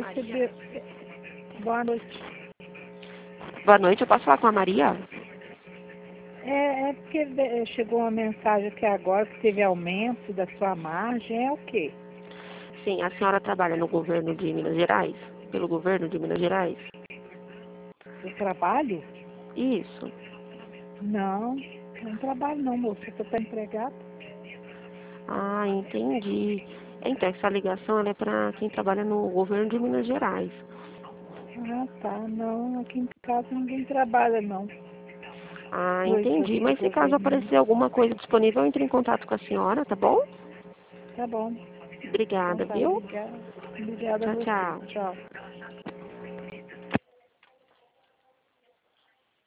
receber... Boa noite. Boa noite, eu posso falar com a Maria? É porque chegou uma mensagem aqui agora que teve aumento da sua margem, é o quê? Sim, a senhora trabalha no governo de Minas Gerais? Pelo governo de Minas Gerais? Eu trabalho? Isso. Não trabalho não, moça. Você está empregado? Ah, entendi. Então, essa ligação ela é para quem trabalha no governo de Minas Gerais. Ah, tá. Não, aqui em casa ninguém trabalha, não. Ah, Coisa entendi. assim de Mas se caso governo, não. aparecer alguma coisa disponível, eu entro em contato com a senhora, tá bom? Tá bom. Então Obrigada, tá, viu? obrigada. Obrigada a Tchau, você. tchau. Tchau.